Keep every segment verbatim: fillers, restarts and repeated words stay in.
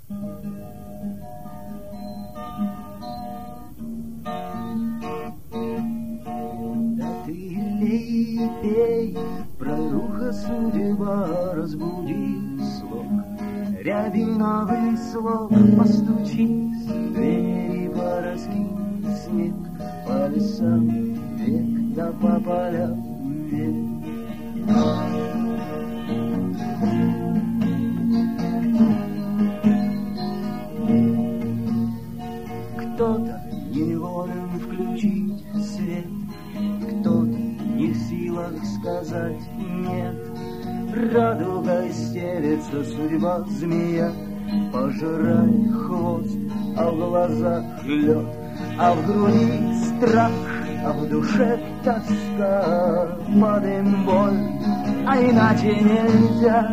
Пей, проруха судьба, разбуди слог, рябиновый слог, постучись в двери, пораскинь снег, по лесам век, да по полям век. Кто-то не волен включить свет, кто-то не в силах сказать нет. Радугой стелется судьба змея, пожирает хвост, а в глазах лед, а в груди страх, а в душе тоска. Под им боль, а иначе нельзя.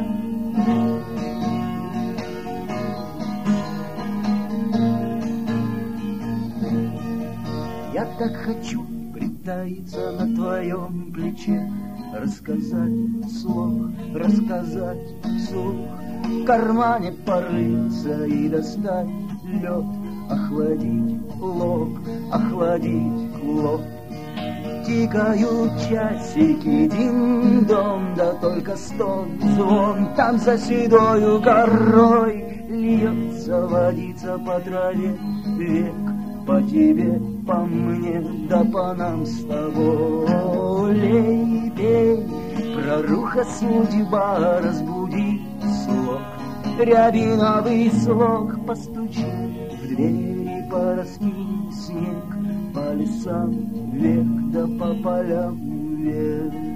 Я так хочу притаиться на твоем плече, рассказать вслух, рассказать вслух, в кармане порыться и достать лед, охладить лоб, охладить лоб. Тикают часики, дин-дон, да только стон, звон, там за седою горой льется водица по траве, век по тебе, по мне, да по нам с тобой. Лей, пей, проруха судьба, разбуди слог, рябиновый слог, постучи в двери, пораскинь снег, по лесам век, да по полям век.